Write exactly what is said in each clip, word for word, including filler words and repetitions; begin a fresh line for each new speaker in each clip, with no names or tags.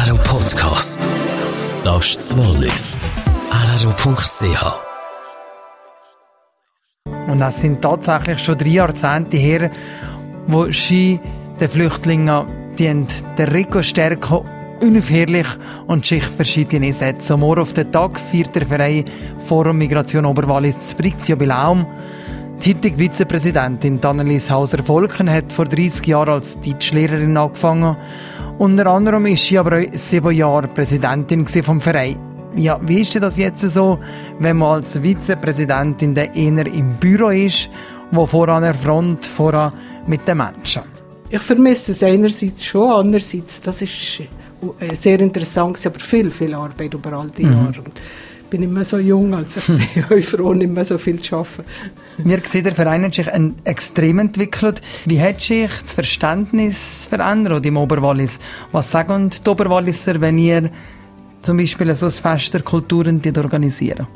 R R O Podcast. Das ist das Wallis. R R O Punkt C H.
Und es sind tatsächlich schon drei Jahrzehnte her, wo Ski den Flüchtlingen den Rico stärken, unaufhörlich und sich verschiedene Sätze. Morgen auf den Tag feiert der Verein Forum Migration Oberwallis das Brix-Jubiläum. Die heutige Vizepräsidentin Annelies Hauser-Volken hat vor dreissig Jahren als Deutschlehrerin angefangen. Unter anderem ist sie aber auch sieben Jahre Präsidentin vom Verein. Ja, wie ist denn das jetzt so, wenn man als Vizepräsidentin eher im Büro ist, wo voran an der Front, voran mit den Menschen?
Ich vermisse es einerseits schon, andererseits, das ist sehr interessant, aber viel, viel Arbeit über all die mhm. Jahre. Und ich bin immer so jung, also ich bin auch froh, nicht mehr so viel zu arbeiten.
Wir sehen, der Verein hat sich extrem entwickelt. Wie hat sich das Verständnis verändert im Oberwallis? Was sagen die Oberwalliser, wenn ihr zum Beispiel so ein Fest der Kulturen organisieren?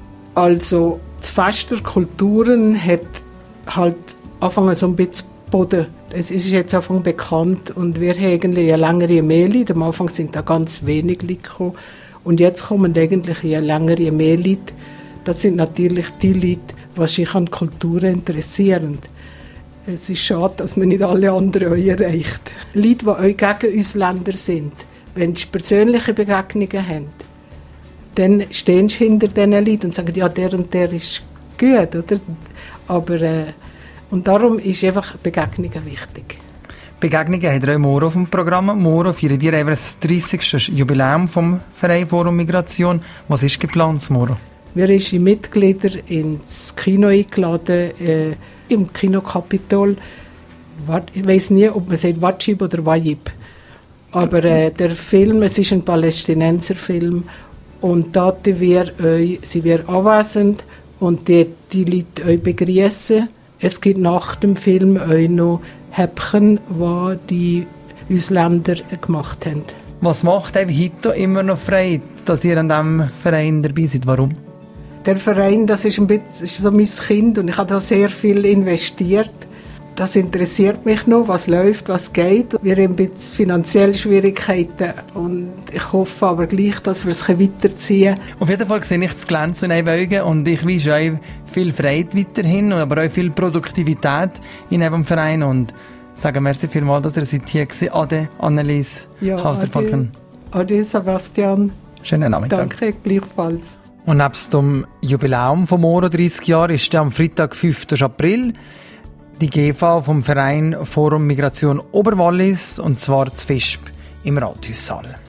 Also das Fest der Kulturen hat halt angefangen so ein bisschen Boden. Es ist jetzt Anfang bekannt und wir haben eigentlich eine längere Mehrheit. Am Anfang sind da ganz wenig Leute gekommen. Und jetzt kommen eigentlich eine längere Mehrheit. Das sind natürlich die Leute, die sich an Kultur interessieren. Es ist schade, dass man nicht alle anderen euch erreicht. Leute, die euch gegen uns Länder sind, wenn sie persönliche Begegnungen haben, dann stehen sie hinter diesen Leuten und sagen, ja, der und der ist gut, oder? Aber, äh, und darum ist einfach Begegnungen wichtig.
Begegnungen hat ihr auch morgen auf dem Programm. Morgen feiern ihr das dreißigste Jubiläum vom Verein Forum Migration. Was ist geplant morgen?
Wir sind Mitglieder ins Kino eingeladen, äh, im Kinokapitol. Ich weiss nie, ob man sagt Watschib oder Wajib. Aber äh, der Film, es ist ein Palästinenserfilm und dort wir euch, sind wir anwesend und die, die Leute euch begrüßen. Es gibt nach dem Film euch noch Häppchen, die die Ausländer gemacht haben. Was macht euch heute immer noch frei, dass ihr an diesem Verein dabei seid? Warum? Der Verein, das ist ein bisschen ist so mein Kind und ich habe da sehr viel investiert. Das interessiert mich noch, was läuft, was geht. Wir haben ein bisschen finanzielle Schwierigkeiten und ich hoffe aber gleich, dass wir es weiterziehen können.
Auf jeden Fall sehe ich das Glänzen in euren Augen und ich wünsche euch viel Freude weiterhin, aber auch viel Produktivität in eurem Verein und sage merci vielmals, dass ihr seid hier gewesen. Ade, Annelies
ja,
Hauser-Volken.
Ade, Ade, Sebastian.
Schönen Nachmittag.
Danke, gleichfalls.
Und nebst dem Jubiläum vom morgen dreißig Jahre ist am Freitag, fünften April, die G V vom Verein Forum Migration Oberwallis, und zwar zu Visp im Rathaussaal.